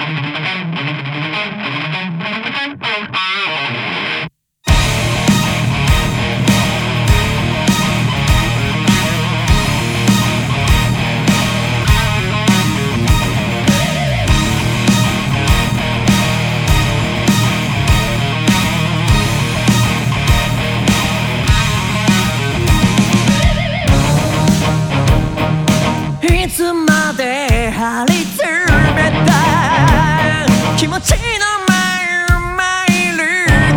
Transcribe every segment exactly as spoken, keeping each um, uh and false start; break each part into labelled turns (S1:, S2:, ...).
S1: いつまで張り詰めた気持ちのマイル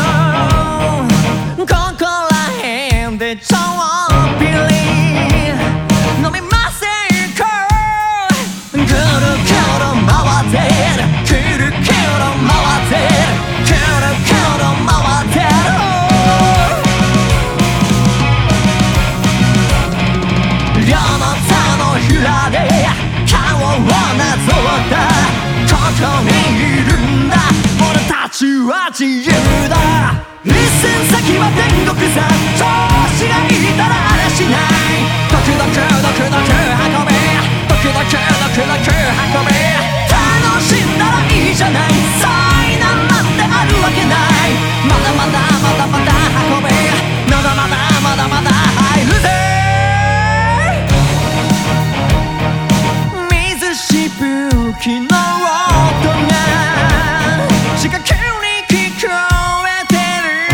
S1: のここらへんでちょっぴり飲みませんか。ぐるぐる回ってるくるくる回ってるくるくる回ってる両の手のひらで顔をなぞったここにいるんだ俺たちは自由だ一寸先は天国さ調子がいいたらあらしないドクドクドクドク運べドクドクドクドク運べ楽しんだらいいじゃない災難なんてあるわけないまだまだまだまだ運べまだまだまだまだ入るぜ昨日の音が近くに聞こえて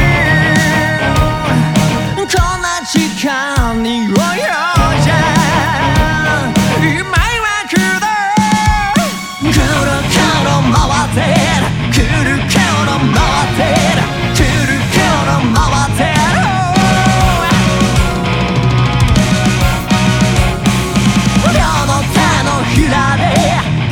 S1: るこんな時間に泳いじゃ今は来るくるくる回ってるくるくる回ってるくるくる回ってる両の手のひらで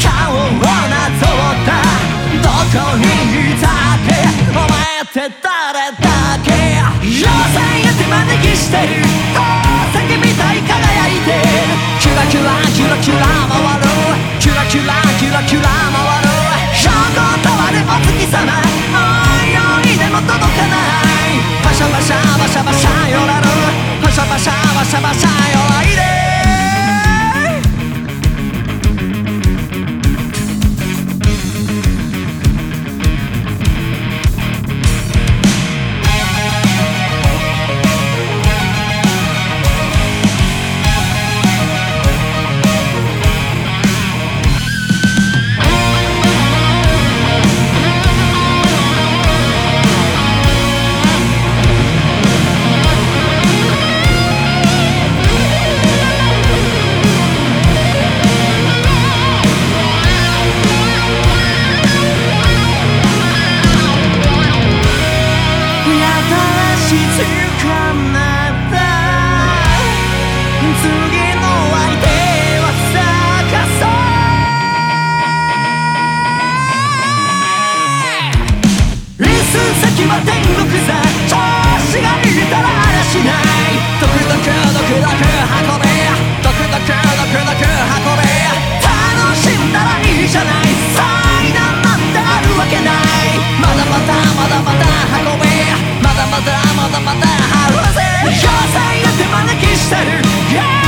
S1: どこにいたってお前って誰だっけ妖精や手招きしてる宝石みたい輝いてるキュラキュラキュラキュラ回るキュラキュラキュラキュラ回る標高たわるお月様おいおいでも届かないバシャバシャバシャバシャよらるバシャバシャバシャバシャよらいで天国さ調子がいいたらあらしないドクドクドクドク運べドクドクドクドク運べ楽しんだらいいじゃない災難なんてあるわけないまだまだまだまだ運べまだまだまだまだ張るぜ妖精が手招きしてる、yeah!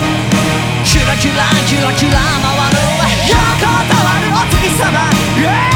S1: キュラキュラキュラキュラ回る横たわるお月様、yeah!